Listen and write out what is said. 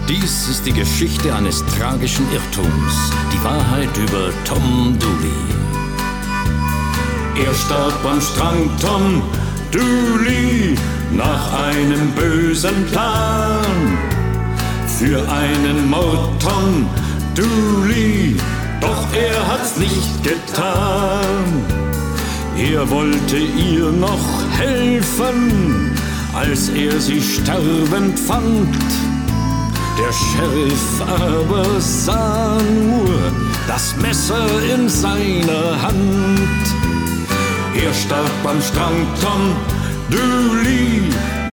Dies ist die Geschichte eines tragischen Irrtums, die Wahrheit über Tom Dooley. Er starb am Strand, Tom Dooley, nach einem bösen Plan. Für einen Mord, Tom Dooley, doch er hat's nicht getan. Er wollte ihr noch helfen, als er sie sterbend fand. Der Sheriff aber sah nur das Messer in seiner Hand. Er starb am Strand, Tom Dooley,